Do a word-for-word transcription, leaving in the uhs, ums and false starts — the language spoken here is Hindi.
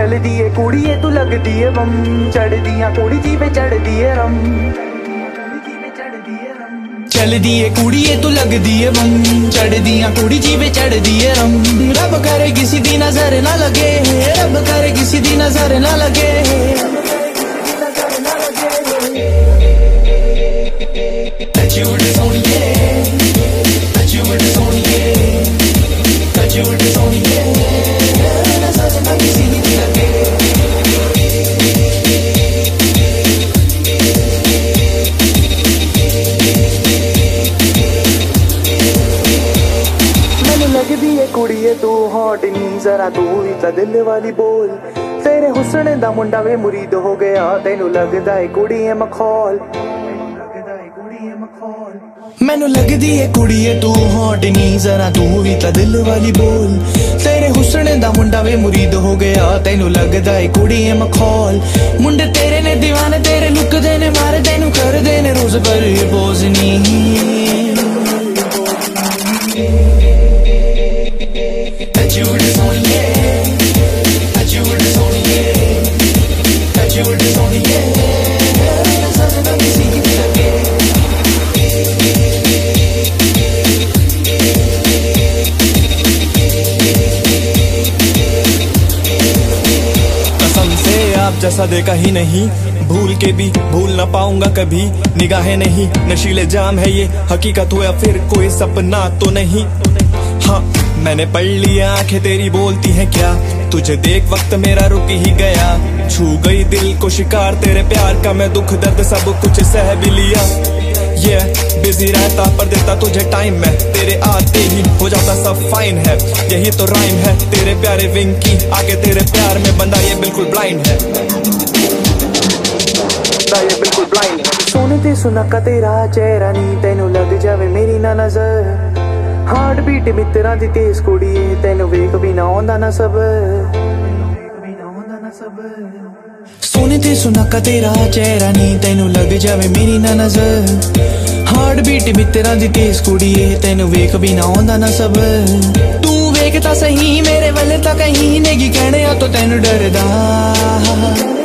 चलदी है कुड़िए तू लगदी है बम, चढ़दियां कुड़ी जीवे चढ़दी है रम, चलदी है कुड़िए तू लगदी है बम, चढ़दियां कुड़ी जीवे चढ़दी है रम। रब करे किसी दी नजर ना लगे, रब करे किसी दी नजर ना लगे। लगदी है कुड़िए तू हॉट नी जरा तू भी तो दिल वाली बोल, तेरे हुस्न दा मुंडा वे मुरीद हो गया, तेनू लगदा है कुड़िए मखौल, मैनू लगदी है कुड़िए तू हॉट नी जरा तू भी तो दिल वाली बोल, तेरे हुस्न दा मुंडा वे मुरीद हो गया, तेनू लगदा है कुड़िए मखौल। मुंडे तेरे ने दीवाने तेरे लुक दे ने मारे, तेनू कर दे ने रोज पर पोज नी। आप जैसा देखा ही नहीं, भूल के भी भूल ना पाऊंगा कभी, निगाहें नहीं नशीले जाम है ये, हकीकत हो या फिर कोई सपना तो नहीं। हाँ मैंने पढ़ लिया आंखें तेरी बोलती हैं क्या, तुझे देख वक्त मेरा रुक ही गया, छू गई दिल को शिकार तेरे प्यार का, मैं दुख दर्द सब कुछ सह भी लिया। ये yeah, बिजी रहता पर देता तुझे टाइम में, तेरे आते ही हो जाता सब फाइन है, यही तो राइम है तेरे प्यारे विंकी, आगे तेरे प्यार में बंदा ये बिल्कुल ब्लाइंड है, ये बिल्कुल ब्लाइंड है। सोने ते सुनका तेरा चेहरा नी, तेनू लग जावे मेरी ना नजर, हार्ट बीट मित्रा दी तेज कुड़िए, तेनू वेख भी ना आंदा ना सब, सोने ते सुनका तेरा चेहरा नी, तेनू लग जावे मेरी ना नजर, हार्ट बीट मित्रा दी तेज कुड़िए, तेनू वेख भी ना आंदा ना सब। तू वेख ता सही मेरे वल ता कहीं नेगी कहने तो तेनू डरदा।